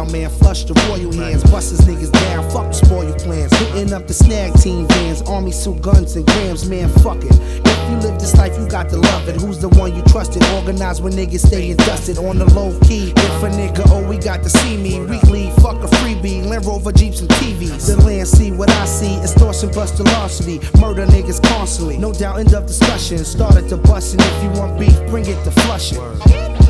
around, man. Flush the royal hands, bust his niggas down, fuck the spoil plans. Hitting up the snag team vans, army suit guns and grams, man, fuck it. If you live this life, you got to love it. Who's the one you trusted? Organized when niggas staying dusted on the low key. If a nigga, oh, we got to see me. Weekly, fuck a freebie, Land Rover, Jeeps, and TVs. The land see what I see, extortion, bust the larceny. Murder niggas constantly, no doubt, end of discussion. Started to bustin', if you want beef, bring it to Flushing.